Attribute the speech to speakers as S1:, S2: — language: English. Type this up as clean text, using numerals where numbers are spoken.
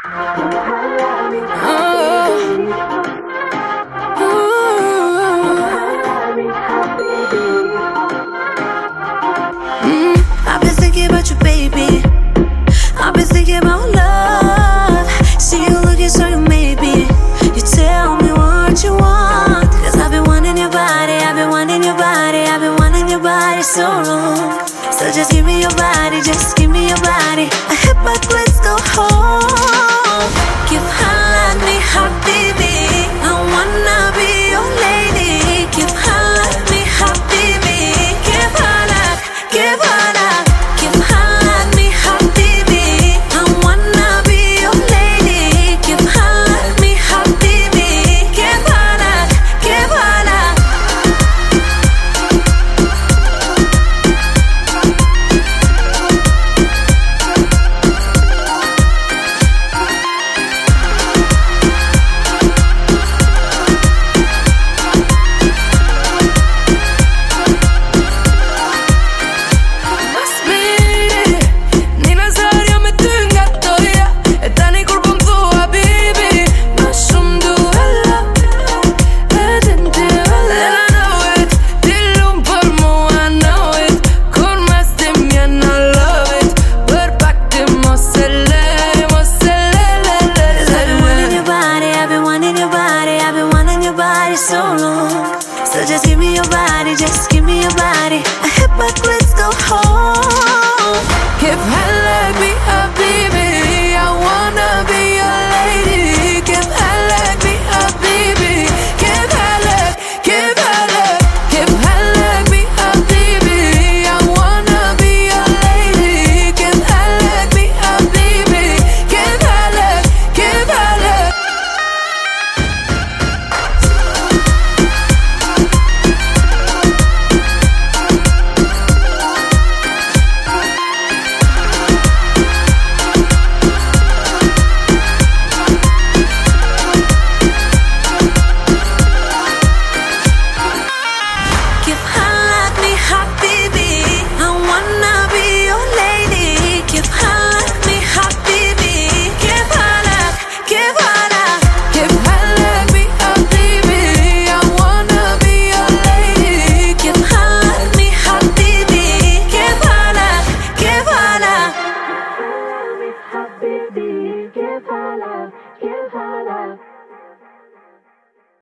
S1: I've been thinking about you, baby. I've been thinking about love. See you looking so you maybe. You tell me what you want. Cause I've been wanting your body, I've been wanting your body, I've been wanting your body so long. So just give me your body, just give me your body. I hit my let's go home. Give holla at me, hot baby. I wanna be your lady. Give holla at me, hot baby. Give holla, give holla. Give holla at me, hot baby. I wanna be your lady. Give holla at me, hot baby. Give holla, give holla. So long. So just give me your body, just give me your body. I hit back, let's go home. Give holla at me,